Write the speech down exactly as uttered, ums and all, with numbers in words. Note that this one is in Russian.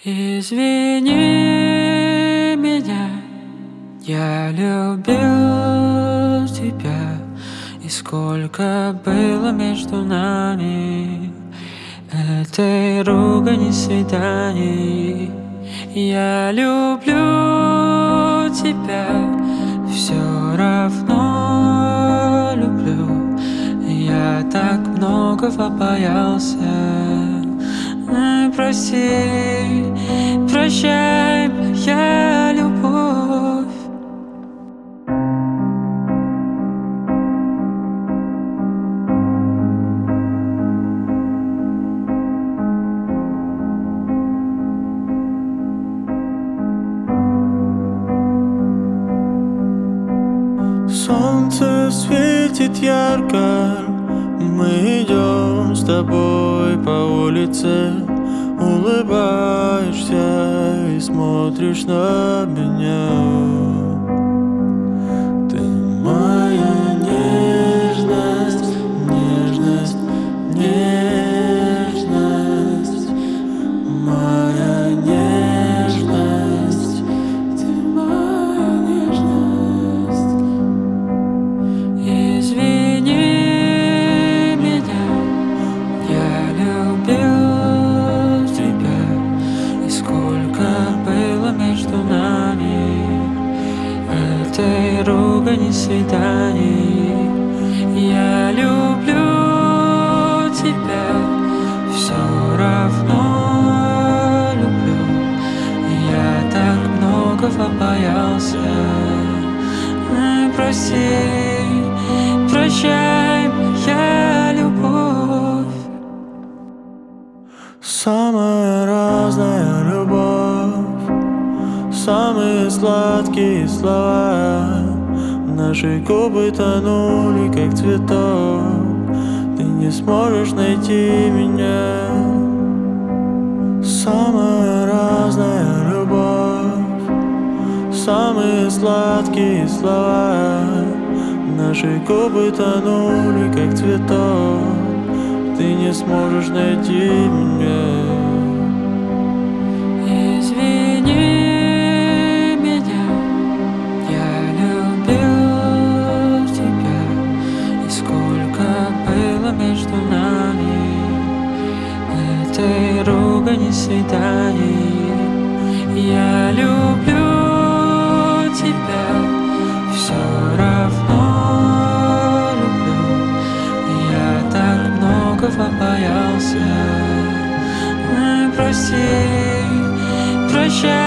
Извини меня, я любил тебя, и сколько было между нами этой ругани, свиданий. Я люблю тебя, все равно люблю. Я так многого боялся. Прости, прощай, моя любовь. Солнце светит ярко, мы идем с тобой по улице. Улыбаешься и смотришь на меня. Ты моя нежность, нежность, нежность, моя нежность, ты моя нежность. Извини меня, я любил между нами этой ругани, свиданий. Я люблю тебя, все равно люблю. Я так многого боялся. Прости, прощай, моя любовь. Самая разная любовь, самые сладкие слова. Наши губы тонули, как цветок. Ты не сможешь найти меня. Самая разная любовь, самые сладкие слова. Наши губы тонули, как цветок. Ты не сможешь найти меня. Между нами этой ругани, свиданий. Я люблю тебя, все равно люблю. Я так многого боялся. Прости, прощай.